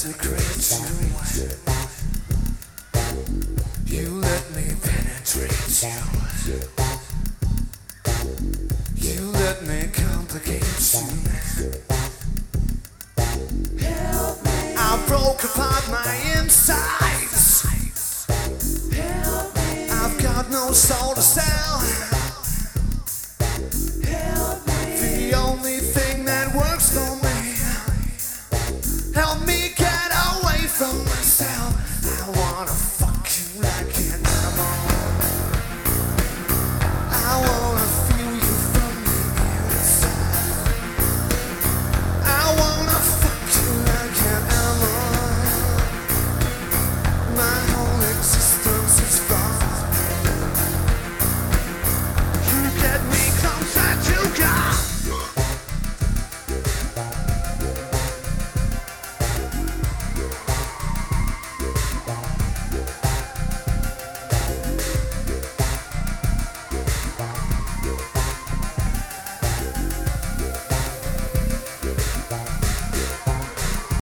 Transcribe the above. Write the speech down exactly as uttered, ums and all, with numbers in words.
desecrate you. You let me penetrate you. You let me complicate you. Help me. I broke apart my insides. Help me. I've got no soul to stand.